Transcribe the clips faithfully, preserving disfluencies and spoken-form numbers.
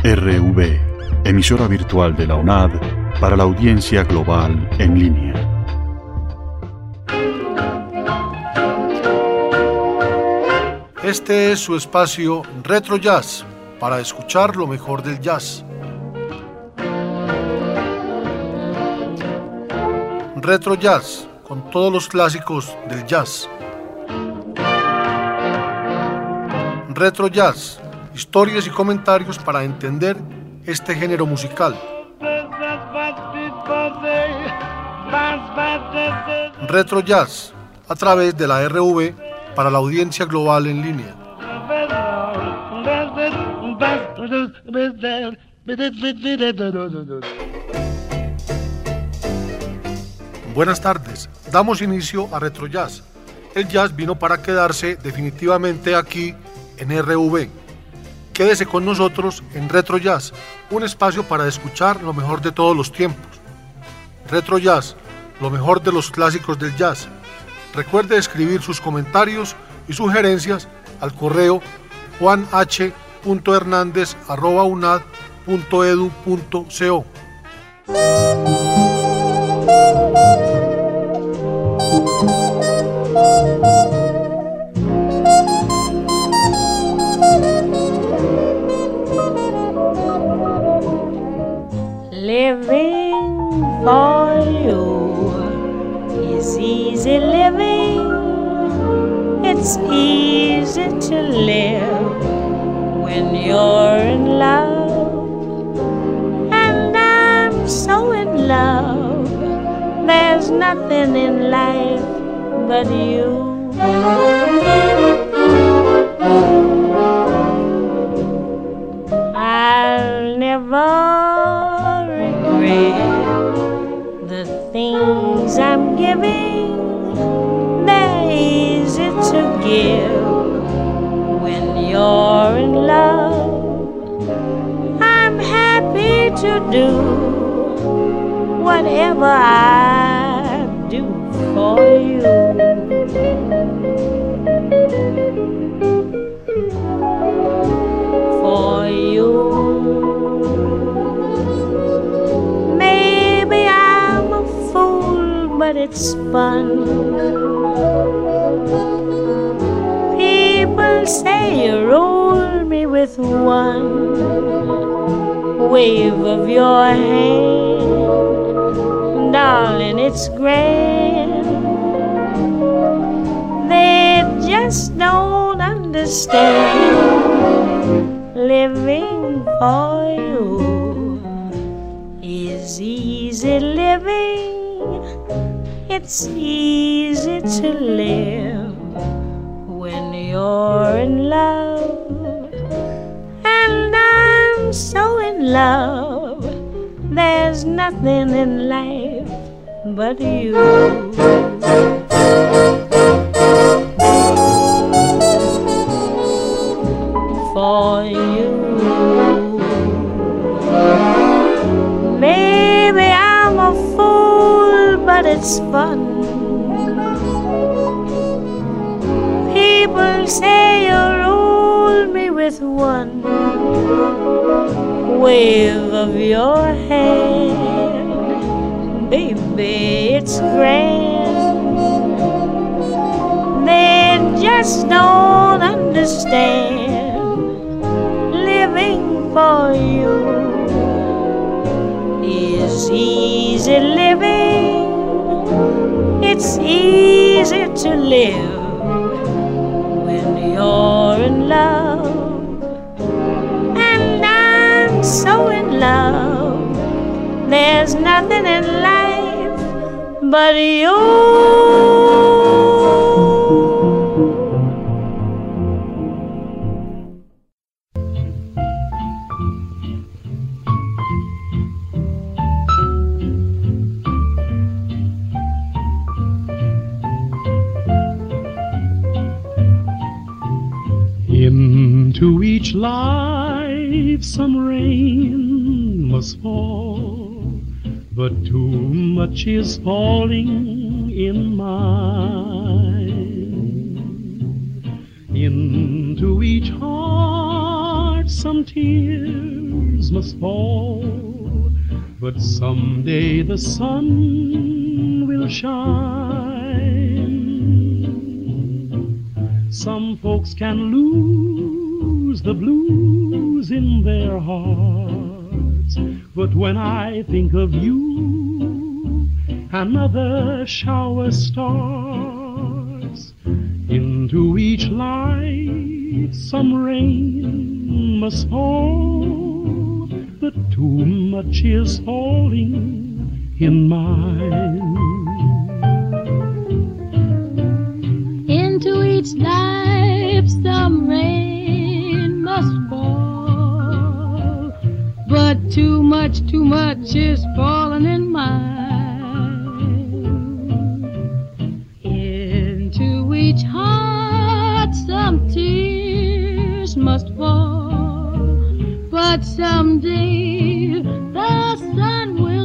R V, emisora virtual de la UNAD para la audiencia global en línea. Este es su espacio Retro Jazz, para escuchar lo mejor del jazz. Retro Jazz, con todos los clásicos del jazz. Retro Jazz, historias y comentarios para entender este género musical. Retro Jazz, a través de la R V para la audiencia global en línea. Buenas tardes, damos inicio a Retro Jazz. El jazz vino para quedarse definitivamente aquí en R V. Quédese con nosotros en Retro Jazz, un espacio para escuchar lo mejor de todos los tiempos. Retro Jazz, lo mejor de los clásicos del jazz. Recuerde escribir sus comentarios y sugerencias al correo juan h punto hernandez arroba u n a d punto e d u punto c o. Living for you is easy living. It's easy to live when you're in love. And I'm so in love. There's nothing in life but you. I'll never regret the things I'm giving. They're easy to give when you're in love. I'm happy to do whatever I do for you. For you. Maybe I'm a fool, but it's fun. People say you rule me with one wave of your hand. Darling, it's grand. They just don't understand. Living for you is easy living. It's easy to live when you're in love. And I'm so in love. There's nothing in life but you. For you. Maybe I'm a fool, but it's fun. People say you rule me with one wave of your hand. Baby, it's grand. They just don't understand. Living for you is easy living. It's easy to live when you're in love. And I'm so in love. There's nothing in life but you. To each life some rain must fall, but too much is falling in mine. Into each heart some tears must fall, but someday the sun will shine. Some folks can lose the blues in their hearts, but when I think of you, another shower starts. Into each life some rain must fall, but too much is falling in mine. Into each life some rain must fall, but too much, too much is falling in mine. Into each heart some tears must fall, but someday the sun will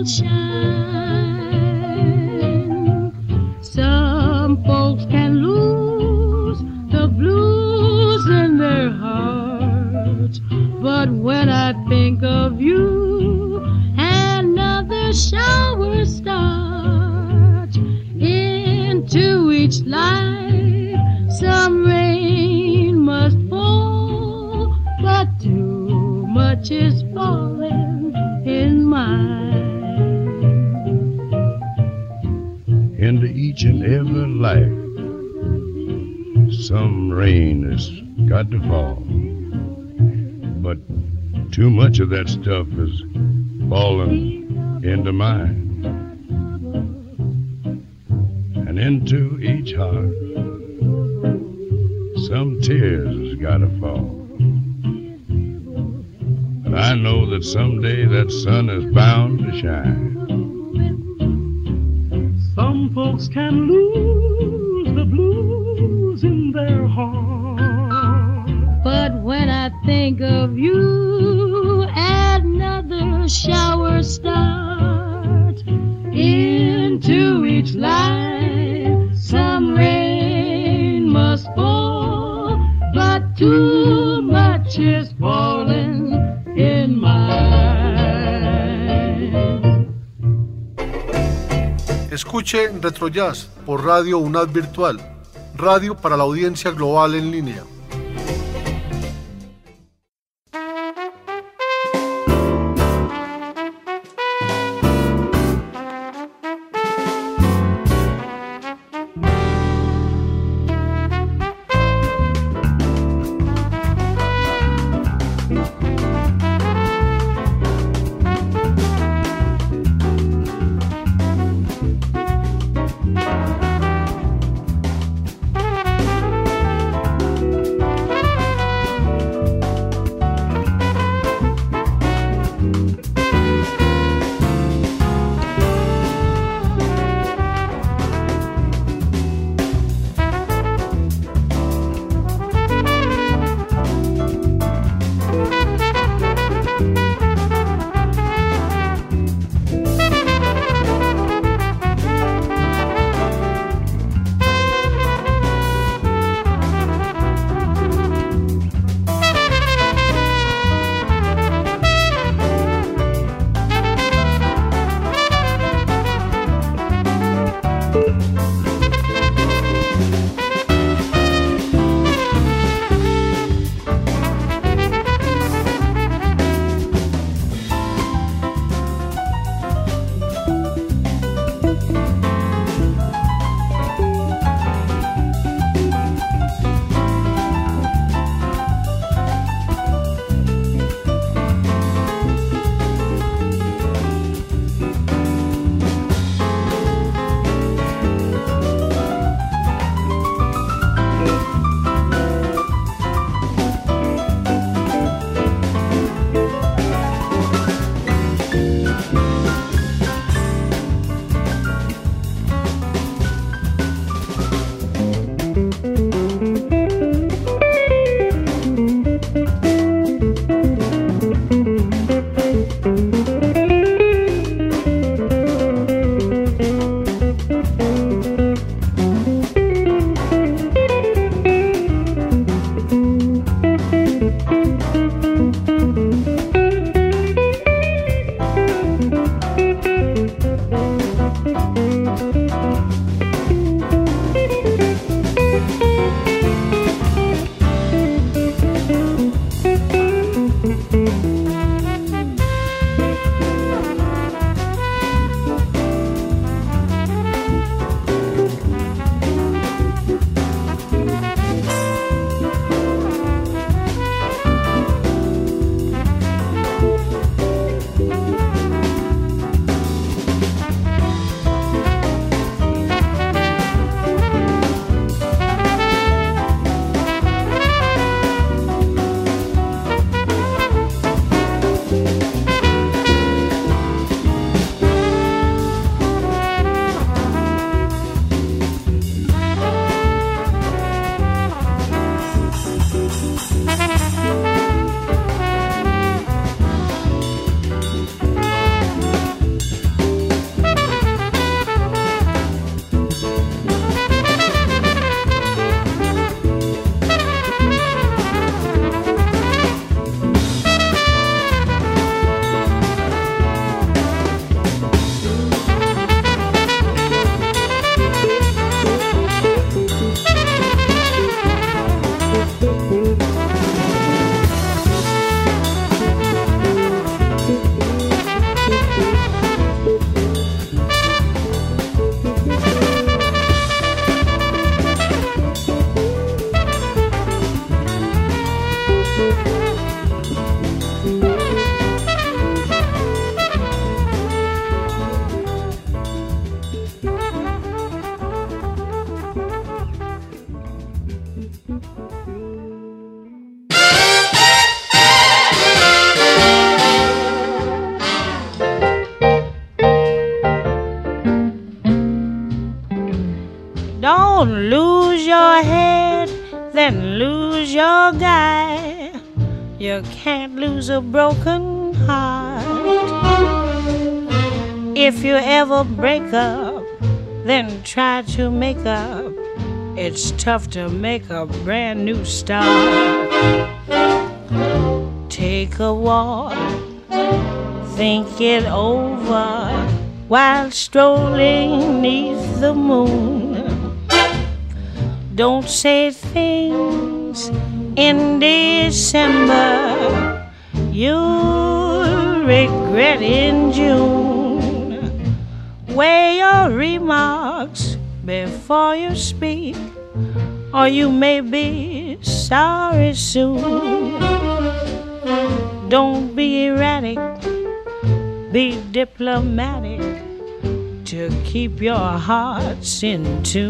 shine. Some folks can lose the blues in their hearts, but when I think of you, another shower starts. Into each life some rain must fall, but too much is falling in mine. Into each and every life some rain has got to fall, but too much of that stuff is falling into mine. And into each heart some tears has got to fall. But I know that someday that sun is bound to shine. Some folks can lose the blues in their heart, but when I think of you, another shower starts. Into each life some rain must fall, but too much is falling in mine. Escuche Retro Jazz por Radio UNAD Virtual, radio para la audiencia global en línea. don't lose your head, then lose your guy. You can't lose a broken heart. If you ever break up, then try to make up. It's tough to make a brand new start. Take a walk, think it over while strolling neath the moon. Don't say things in December you'll regret in June. Weigh your remarks before you speak, or you may be sorry soon. Don't be erratic, be diplomatic to keep your hearts in tune.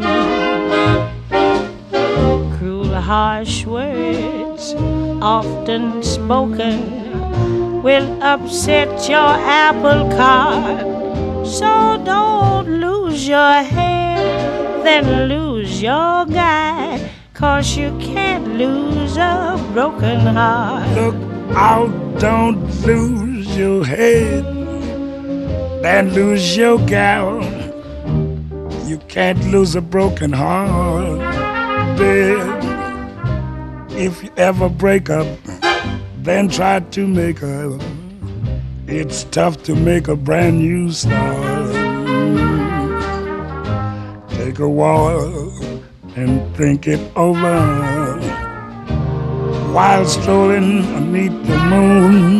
Cruel, harsh words often spoken will upset your apple cart. So don't lose your head, then lose your guy, 'cause you can't lose a broken heart. Look out, don't lose your head, then lose your gal. You can't lose a broken heart, babe. If you ever break up, then try to make up. It's tough to make a brand new start. Take a walk and think it over while strolling beneath the moon.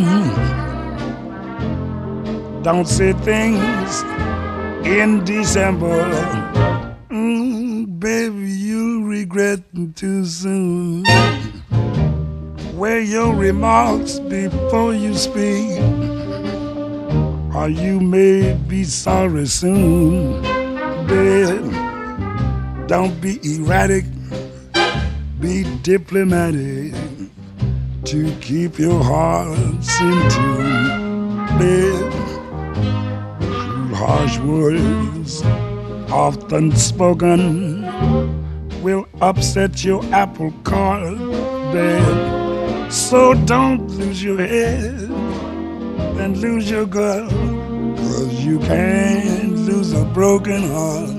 Don't say things in December, mm, baby, you'll regret too soon. Weigh your remarks before you speak, or you may be sorry soon. Babe, don't be erratic, be diplomatic to keep your hearts in tune. Babe, cruel, harsh words often spoken will upset your apple cart, babe. So don't lose your head, then lose your girl, 'cause you can't lose a broken heart.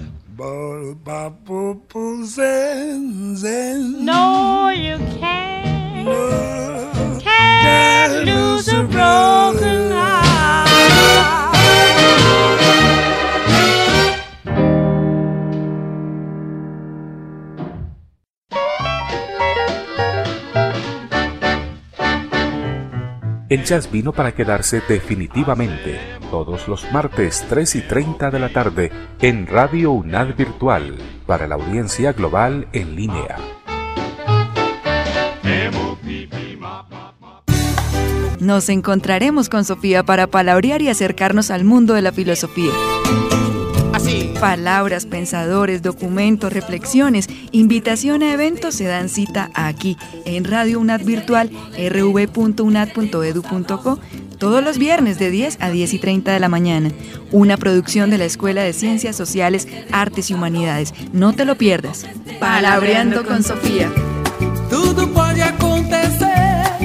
No, you can't. No, can't lose a broken heart. El jazz vino para quedarse definitivamente, todos los martes tres y treinta de la tarde en Radio UNAD Virtual, para la audiencia global en línea. Nos encontraremos con Sofía para palabrear y acercarnos al mundo de la filosofía. Así. Palabras, pensadores, documentos, reflexiones, invitación a eventos se dan cita aquí, en Radio UNAD Virtual, erre ve punto unad punto edu punto co, todos los viernes de diez a diez y treinta de la mañana. Una producción de la Escuela de Ciencias Sociales, Artes y Humanidades. No te lo pierdas. Palabreando con Sofía. Tudo puede acontecer.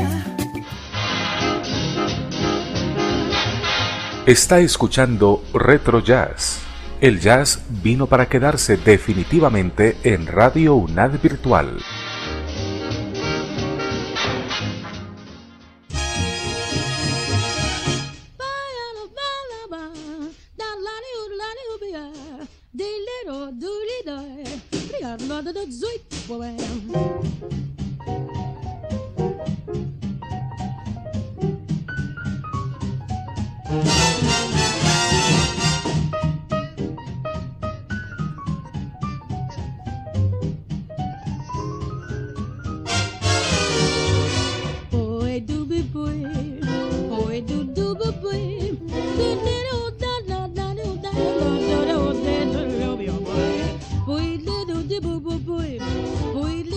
Está escuchando Retro Jazz. El jazz vino para quedarse definitivamente en Radio UNAD Virtual. Boy,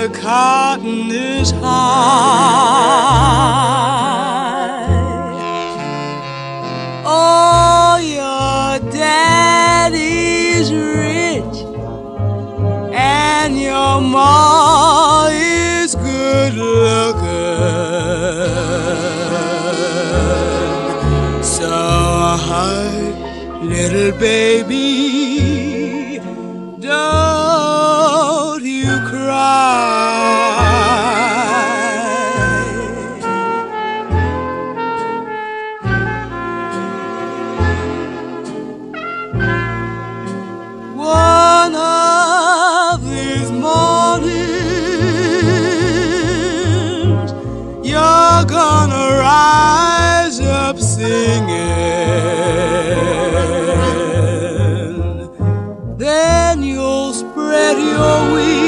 the cotton is high. Oh, your daddy's rich and your ma is good looking. So, hi, little baby, don't you cry. One of these mornings you're gonna rise up singing. Then you'll spread your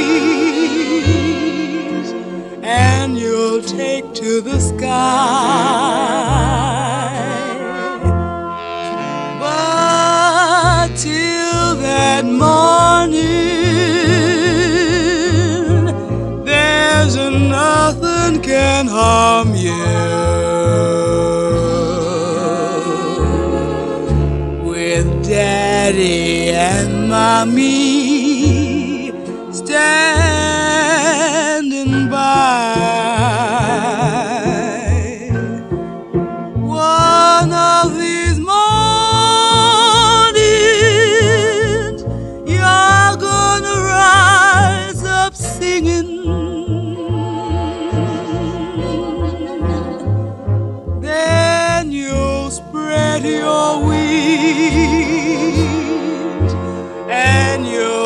wings and you'll take to the sky. But till that morning, there's nothing can harm you. With Daddy and Mommy standing by, one of these mornings you're gonna rise up singing. Then you'll spread your wings and you'll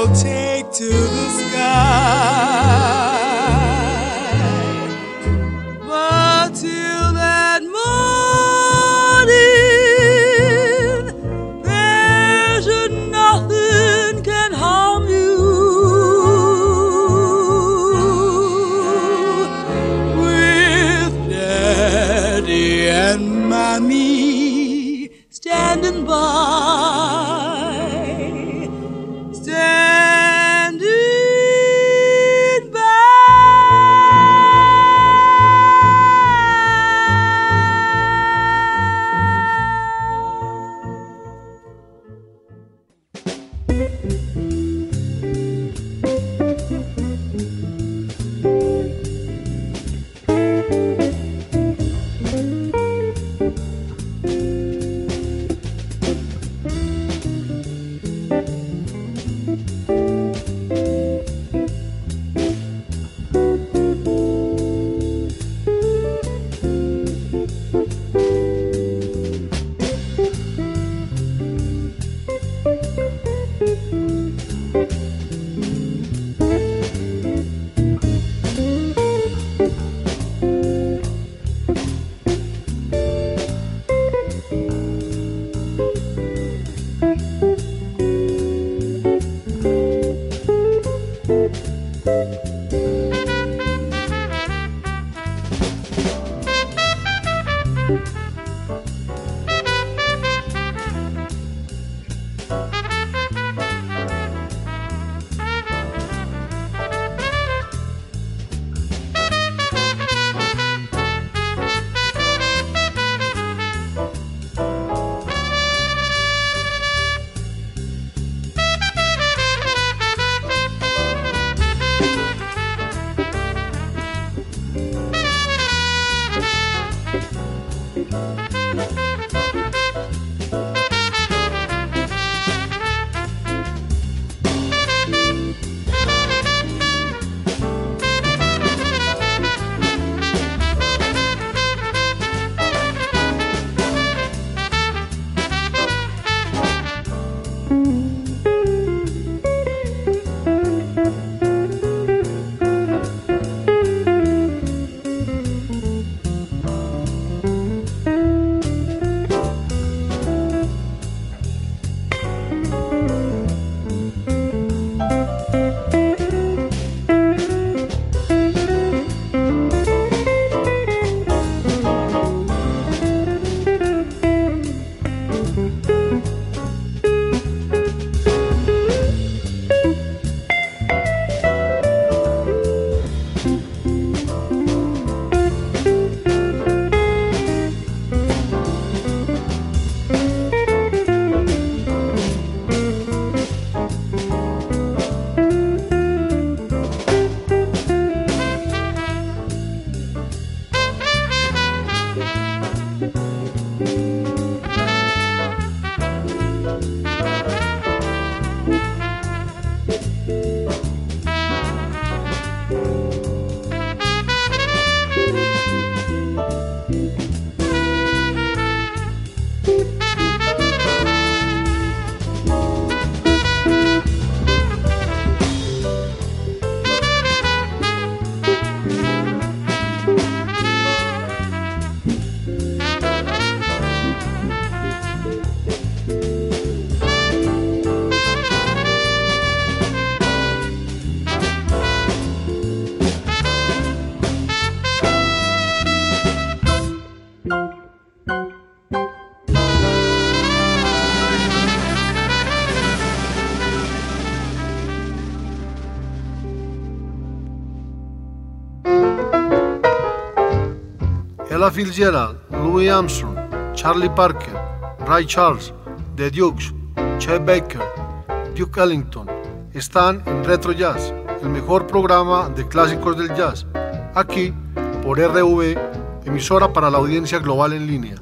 Ella Fitzgerald, Louis Armstrong, Charlie Parker, Ray Charles, The Dukes, Chet Baker, Duke Ellington están en Retro Jazz, el mejor programa de clásicos del jazz, aquí por R V, emisora para la audiencia global en línea.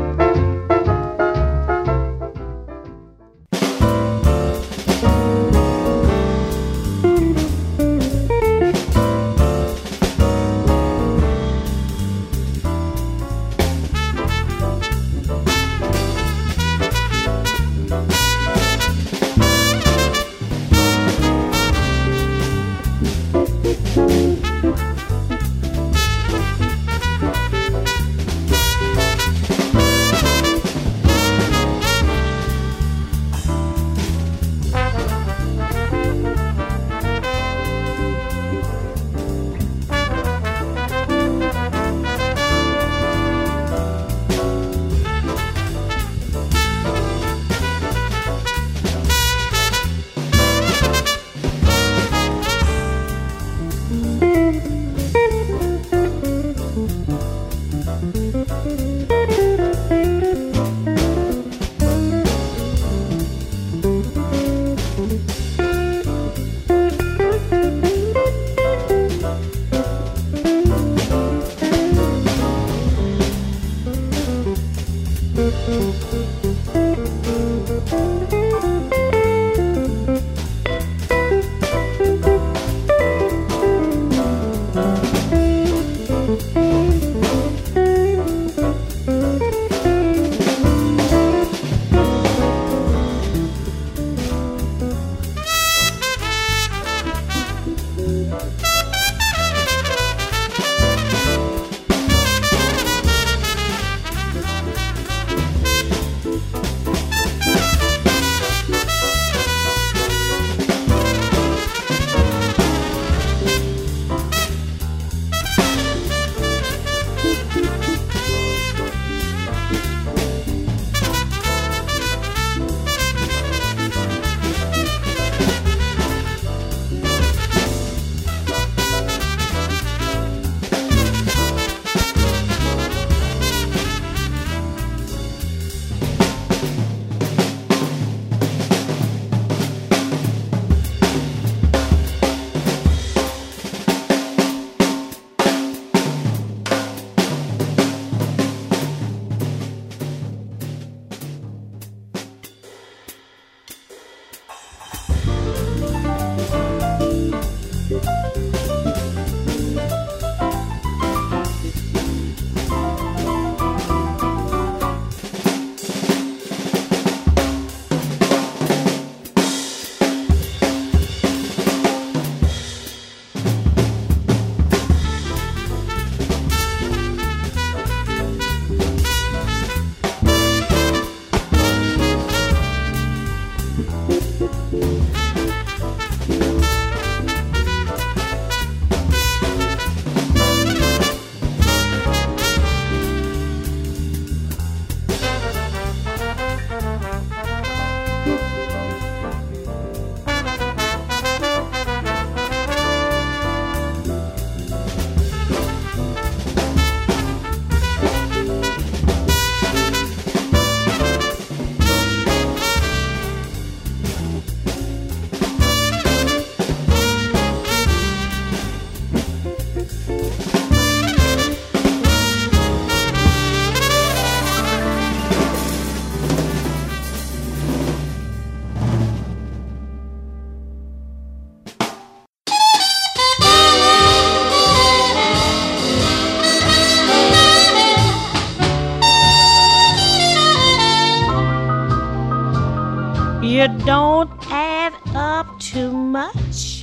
You don't add up too much.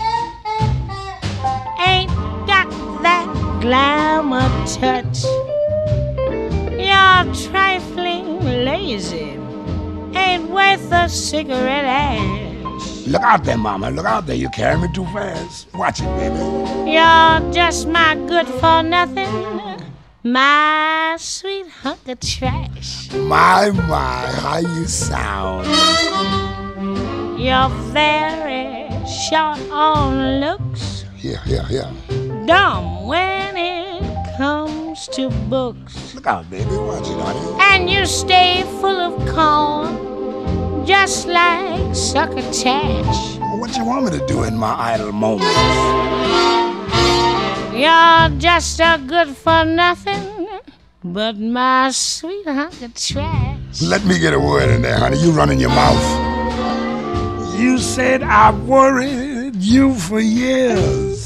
Ain't got that glamour touch. You're trifling lazy. Ain't worth a cigarette ash. Look out there, mama. Look out there. You're carrying me too fast. Watch it, baby. You're just my good for nothing. My sweet hunk of trash. My, my, how you sound. You're very short on looks. Yeah, yeah, yeah. Dumb when it comes to books. Look out, baby. Watch it, honey. And you stay full of corn, just like succotash. What you want me to do in my idle moments? You're just a good for nothing, but my sweet hunk of trash. Let me get a word in there, honey. You running your mouth. You said I've worried you for years.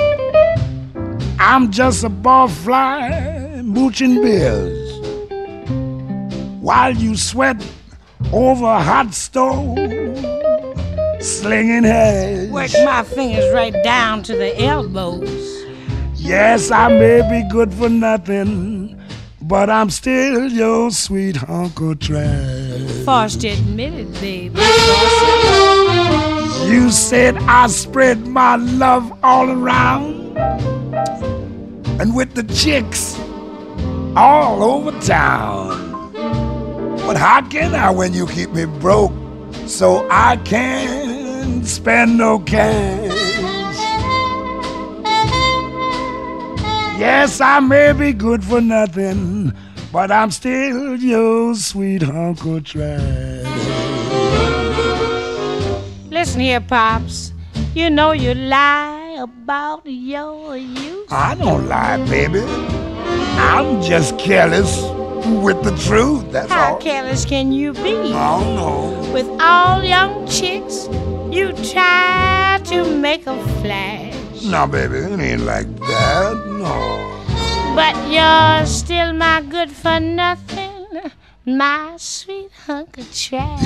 I'm just a barfly mooching beers while you sweat over a hot stove, slinging hash. Work my fingers right down to the elbows. Yes, I may be good for nothing, but I'm still your sweet hunk of trash. Forced to admit it, baby. You said I spread my love all around, and with the chicks all over town. But how can I when you keep me broke so I can't spend no cash? Yes, I may be good for nothing, but I'm still your sweet hunk of trash. Listen here, Pops. You know you lie about your youth. I don't lie, baby. I'm just careless with the truth, that's How all. careless can you be? I don't know. With all young chicks, you try to make a flash. No, baby, it ain't like that, no. But you're still my good for nothing, my sweet hunk of trash.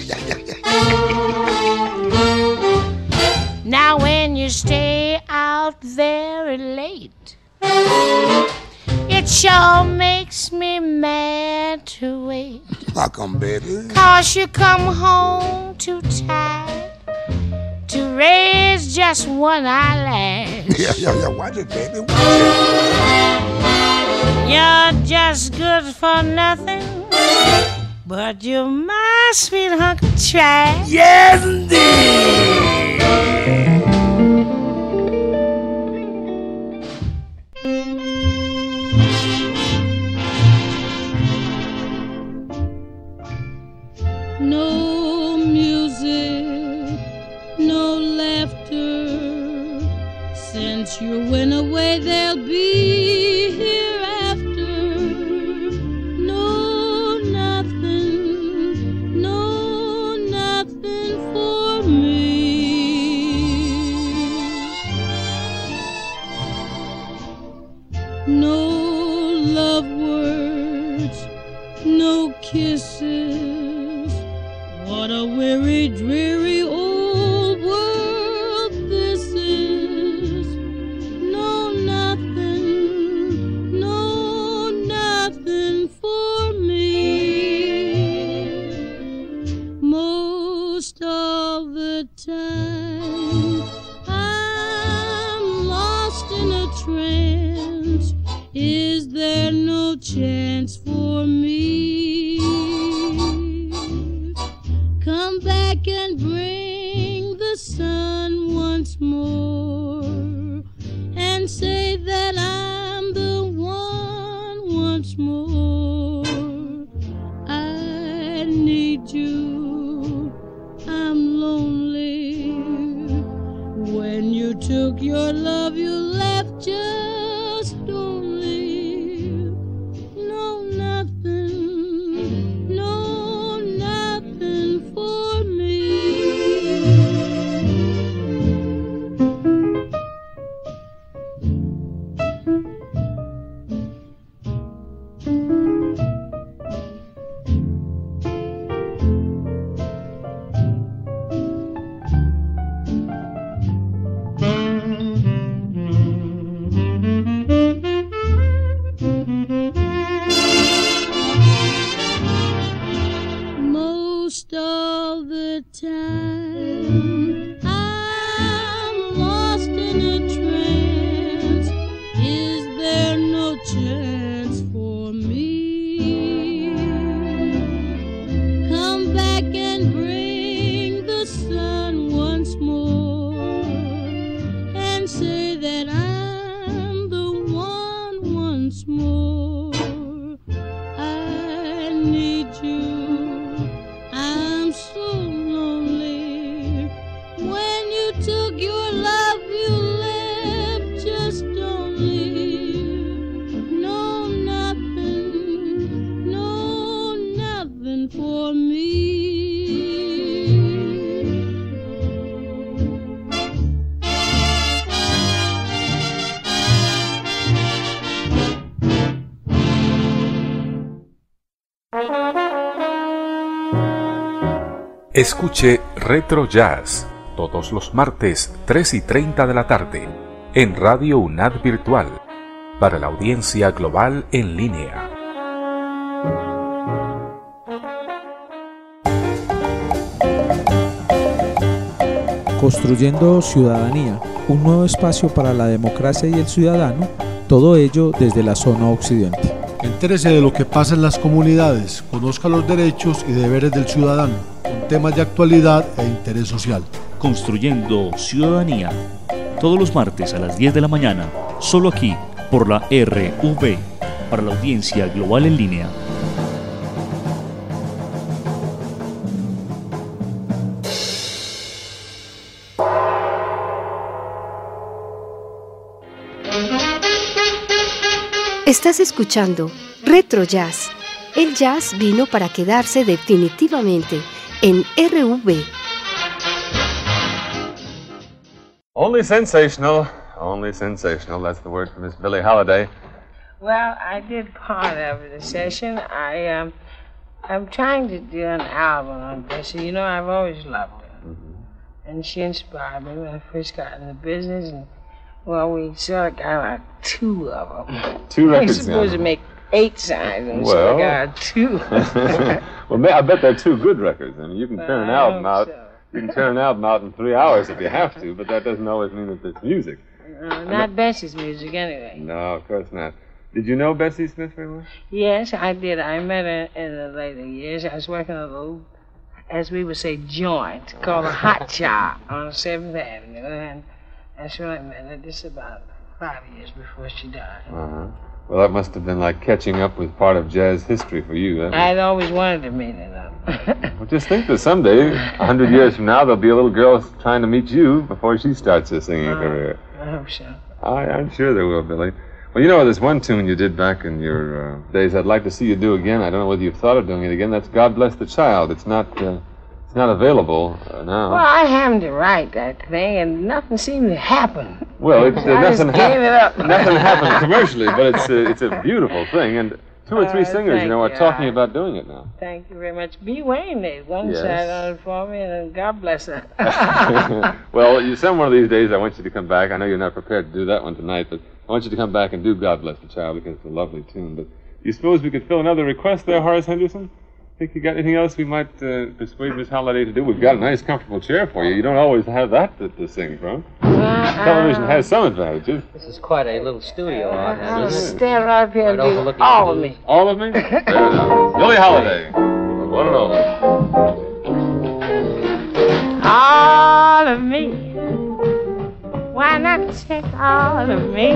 Now when you stay out very late, it sure makes me mad to wait. How come, baby? 'Cause you come home too tired to raise just one eyelash. Yeah, yeah, yeah, watch it, baby, watch it. You're just good for nothing, but you're my sweet hunk of trash. Yes, indeed. No music, no laughter. Since you went away, there'll be hereafter. No, nothing, no, nothing for me. No love words, no kisses. What a weary, dreary old world this is. No, nothing, no, nothing for me. Most of the time, I'm lost in a trance. Is there no chance for me? Come back and bring the sun once more, and say that I'm the one once more. I need you, I'm lonely. When you took your love, you left just only. No, nothing, no, nothing for me. Escuche Retro Jazz todos los martes tres y treinta de la tarde en Radio UNAD Virtual para la audiencia global en línea. Construyendo Ciudadanía, un nuevo espacio para la democracia y el ciudadano, todo ello desde la zona occidente. Entérese de lo que pasa en las comunidades, conozca los derechos y deberes del ciudadano, con temas de actualidad e interés social. Construyendo Ciudadanía, todos los martes a las diez de la mañana, solo aquí, por la R V, para la audiencia global en línea. Estás escuchando Retro Jazz. El jazz vino para quedarse definitivamente en R V. Only sensational, only sensational. That's the word from Miss Billie Holiday. Well, I did part of the session. I, um, I'm trying to do an album on Bessie. You know, I've always loved her. Mm-hmm. And she inspired me when I first got in the business. And, well, we sort of got like two of them. Two records You're supposed now. to make eight sides, and Well. so I got two. Well, ma- I bet they're two good records. I mean, you can Well, turn an I album hope out. so. You can turn an album out in three hours if you have to, but that doesn't always mean that it's music. Uh, not Bessie's music, anyway. No, of course not. Did you know Bessie Smith very well? Yes, I did. I met her in the later years. I was working a little, as we would say, joint called a hot shop on seventh Avenue, and that's when I met her. Just about five years before she died. Uh-huh. Well, that must have been like catching up with part of jazz history for you. That I'd always wanted to meet her, Well, just think that someday, a hundred years from now, there'll be a little girl trying to meet you before she starts her singing Uh, career. I hope so. I, I'm sure there will, Billy. Well, you know, there's one tune you did back in your uh, days I'd like to see you do again. I don't know whether you've thought of doing it again. That's God Bless the Child. It's not, uh, it's not available uh, now. Well, I happened to write that thing, and nothing seemed to happen. Well, it's, uh, I just nothing, gave it up. nothing happened commercially, but it's, uh, it's a beautiful thing. And two or three Uh, singers, you thank know, are you. talking I- about doing it now. Thank you very much. B. Wayne did one Yes. side on it for me, and God bless her. Well, you, some one of these days I want you to come back. I know you're not prepared to do that one tonight, but I want you to come back and do God Bless the Child because it's a lovely tune. But you suppose we could fill another request there, Horace Henderson? Think you got anything else we might uh, persuade Miss Halliday to do? We've got a nice, comfortable chair for you. You don't always have that to, to sing from. Television has some advantages. This is quite a little studio out here. I'll isn't it? stand right up here and Right do overlooking all the of news. me. All of me? Fair enough. Billie Holiday. One and only. All of me. Why not take all of me?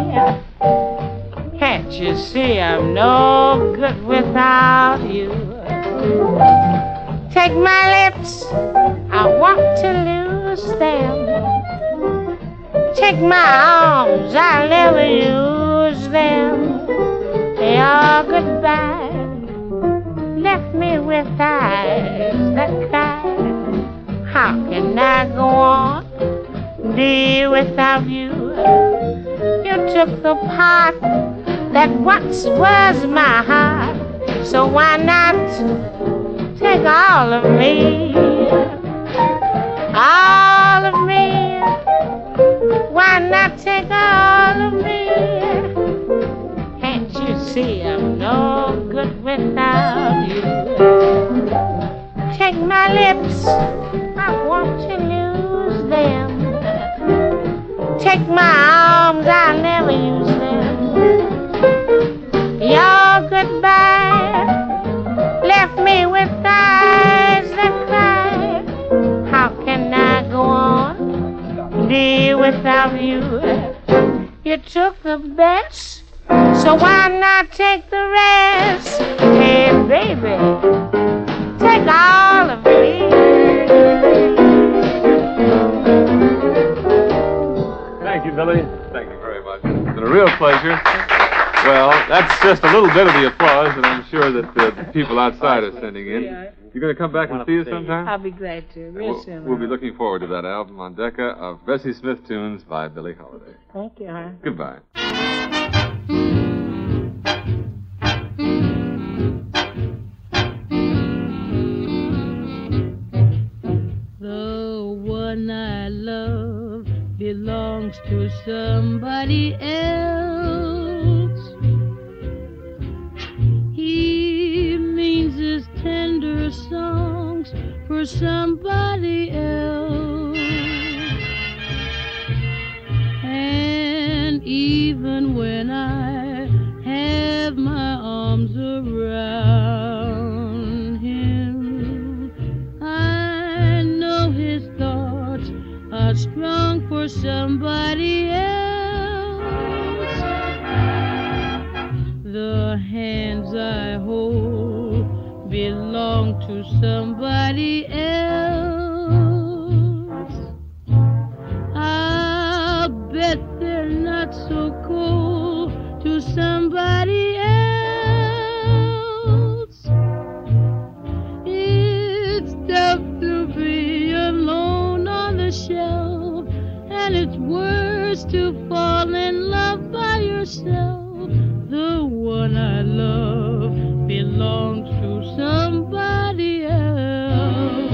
Can't you see I'm no good without you? Take my lips, I want to lose them. Take my arms, I'll never use them. They are goodbye, left me with eyes that cry. How can I go on, dear, without you? You took the part that once was my heart, so why not take all of me? All of me. Why not take all of me? Can't you see I'm no good without you? Take my lips, I want to lose them. Take my arms, I'll never use them. Your goodbye left me with eyes that cry. How can I go on, dear, without you? You took the best, so why not take the rest? Hey, baby, take all of me. Thank you, Billy. Thank you very much. It's been a real pleasure. Well, that's just a little bit of the applause that I'm sure that uh, the people outside are sending in. You're going to come back and see us sometime? I'll be glad to, real We'll, soon. we'll be looking forward to that album on Decca of Bessie Smith tunes by Billie Holiday. Thank you, huh? Goodbye. arms around him. I know his thoughts are strong for somebody else. The hands I hold belong to somebody else. I'll bet they're not so cold to somebody else. It's tough to be alone on the shelf, and it's worse to fall in love by yourself. The one I love belongs to somebody else.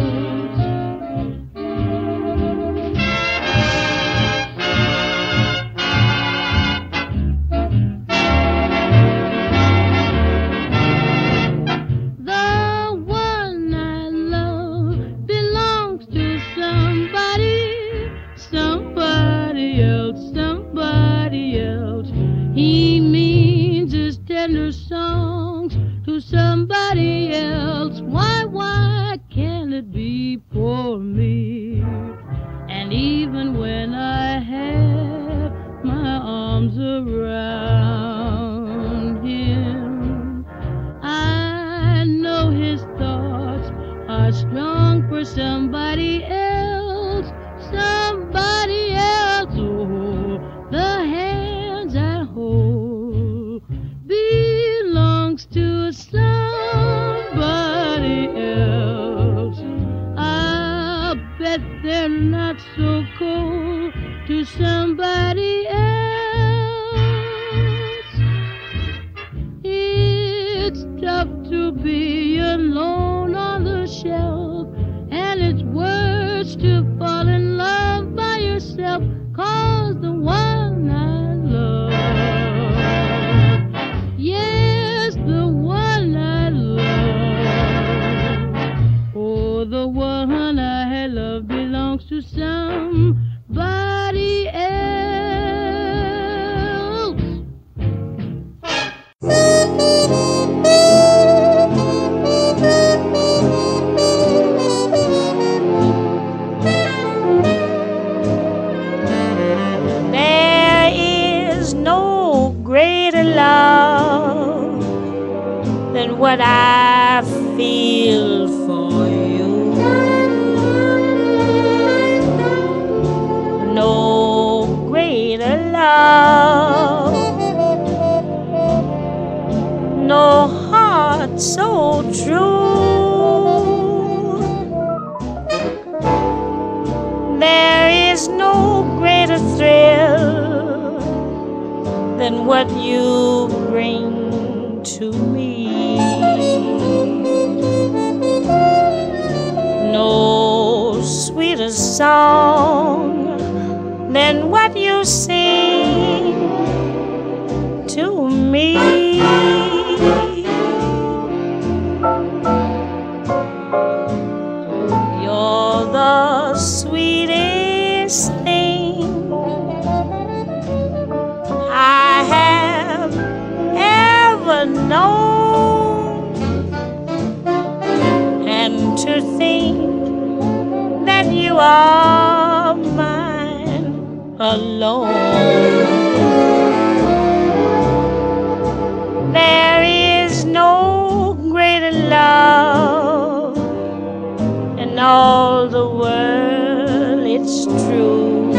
The one I love belongs to somebody, somebody else, somebody else. He means his tender songs to somebody else. Why, why can't it be for me? And even when I have my arms around him, I know his thoughts are strong for somebody else, somebody else. Oh, the hands I hold belongs to somebody else. I bet they're not so cold to somebody else. It's tough to be alone on the shelf, and it's worse to fall in love by yourself, 'cause the one I love, yes, the one I love, oh, the one I love belongs to somebody else. There is no greater love than what I feel for you. No greater love, no heart so true. There is no greater thrill than what you bring to me. No sweeter song than what you sing to me. You're the sweetest thing I have ever known, and to think that you are mine alone. There is no greater love in all the world, it's true.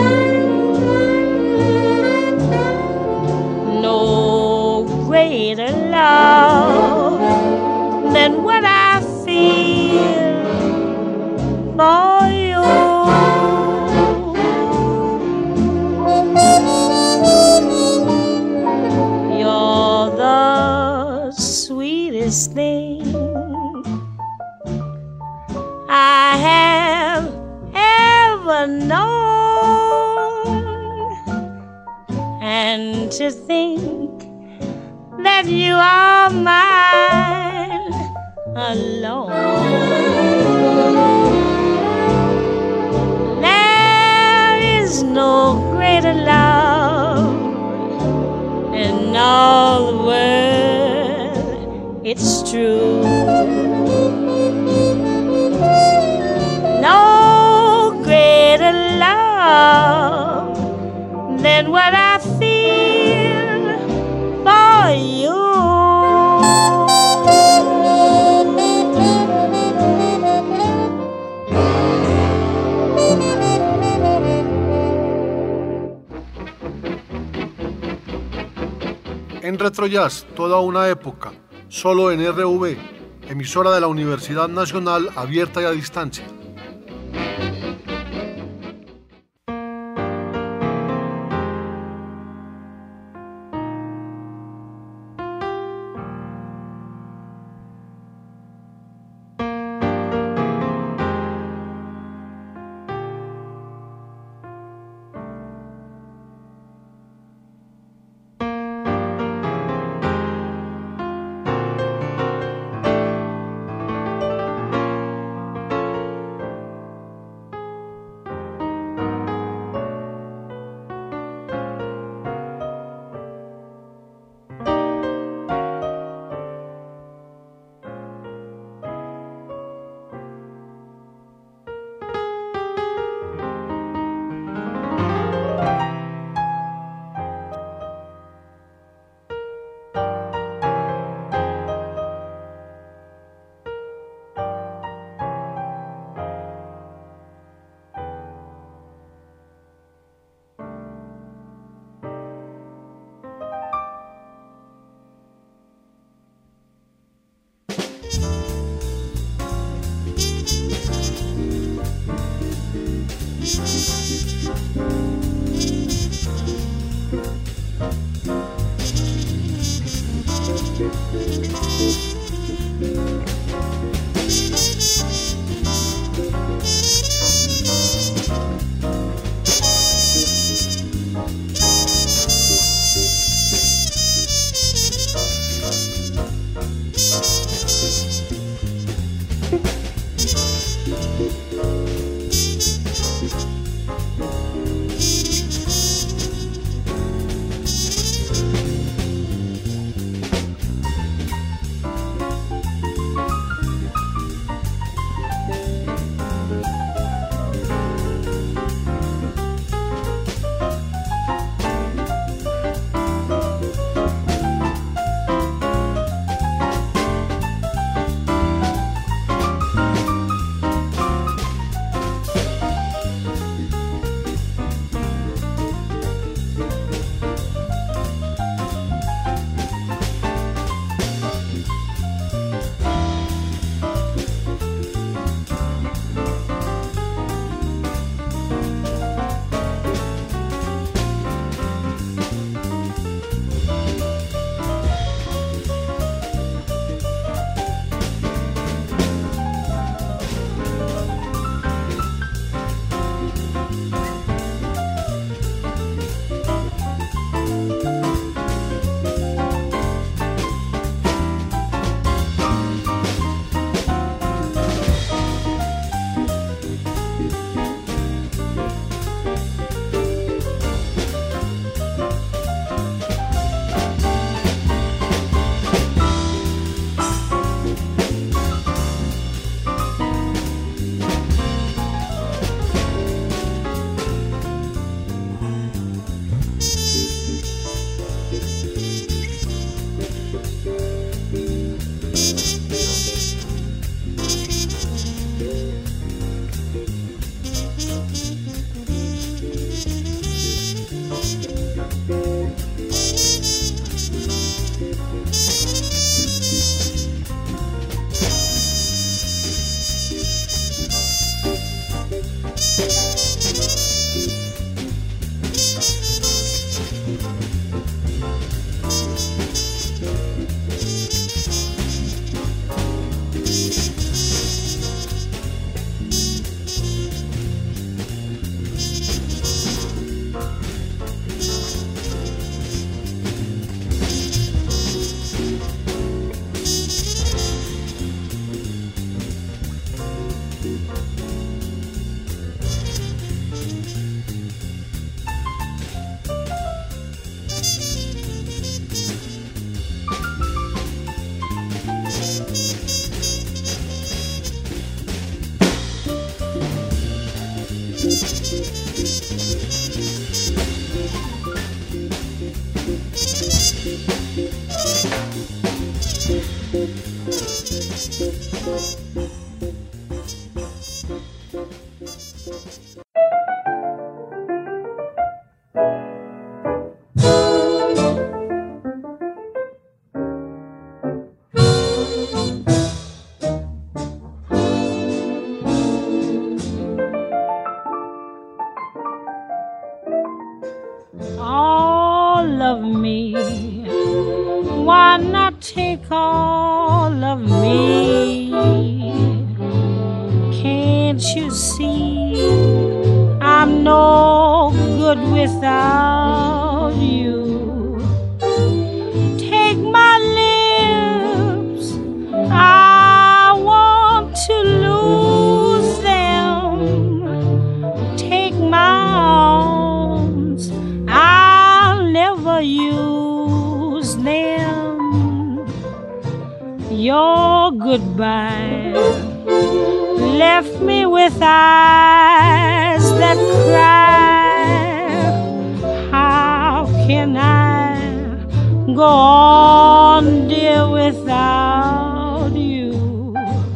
No greater love than what I feel for you. You're the sweetest thing I have ever known, and to think that you are mine alone. There is no greater love in all the world, it's true. No greater love than what I feel for you. En Retro Jazz, toda una época, solo en R V, emisora de la Universidad Nacional abierta y a distancia. All of me, why not take all of me? Can't you see I'm no good without you? Take my lips, I want to lose them. Take my arms, I'll never use them. Your goodbye left me with eyes that cry. How can I go on, dear, without you?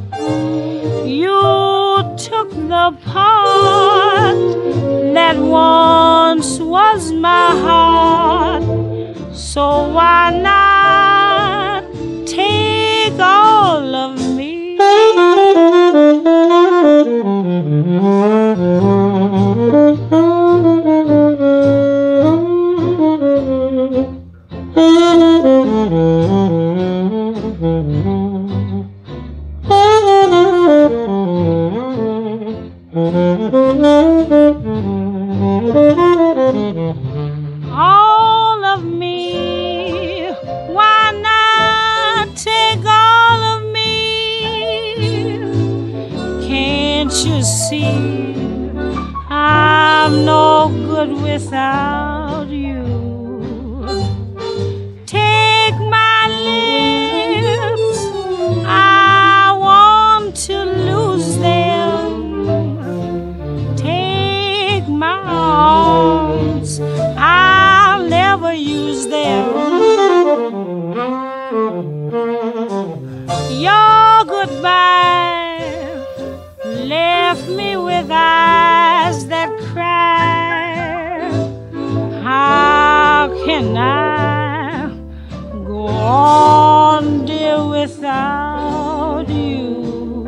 You took the part that once was my heart, so why not take all of me? All of me, why not take all of me? Can't you see I'm no good without you? Take my lips, I want to lose them. Take my arms, I'll never use them. Your goodbye left me with eyes that cry. How can I go on, dear, without you?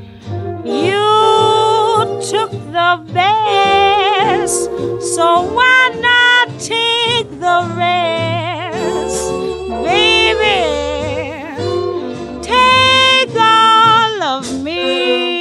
You took the best, so why not take the rest? Baby, take all of me.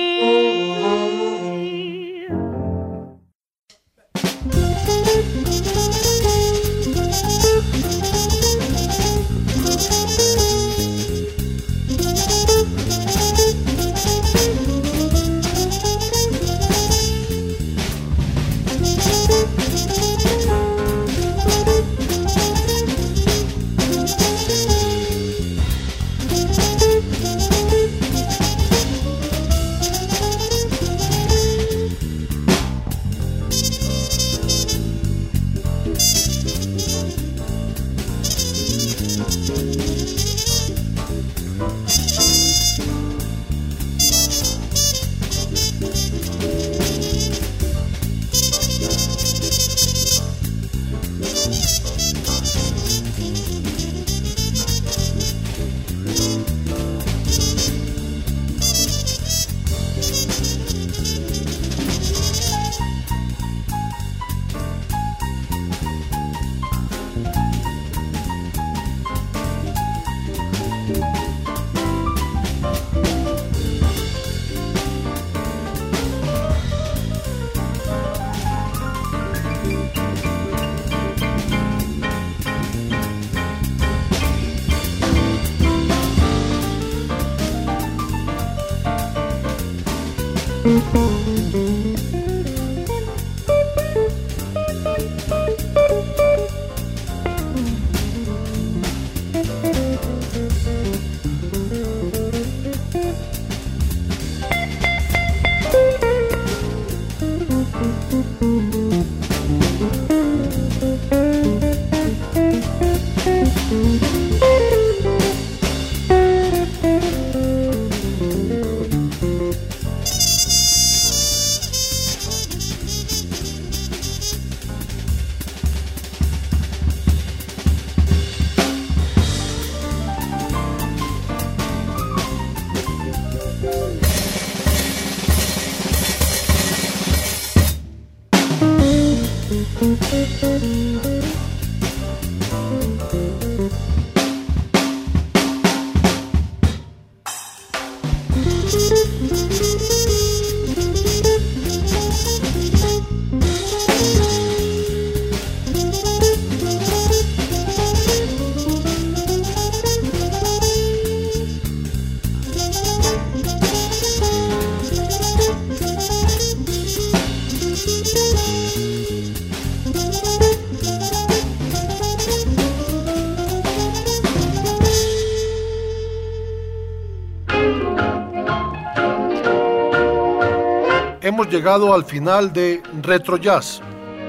hemos llegado al final de Retro Jazz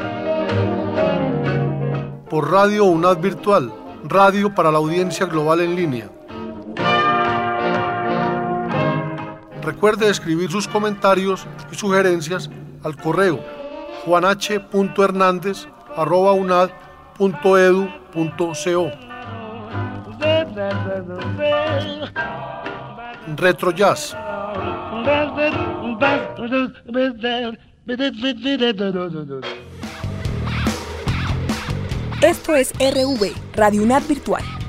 por Radio UNAD Virtual, radio para la audiencia global en línea. Recuerde escribir sus comentarios y sugerencias al correo juan h punto hernández arroba unad punto edu punto co. Retro Jazz. Esto es R V, Radio UNAD Virtual.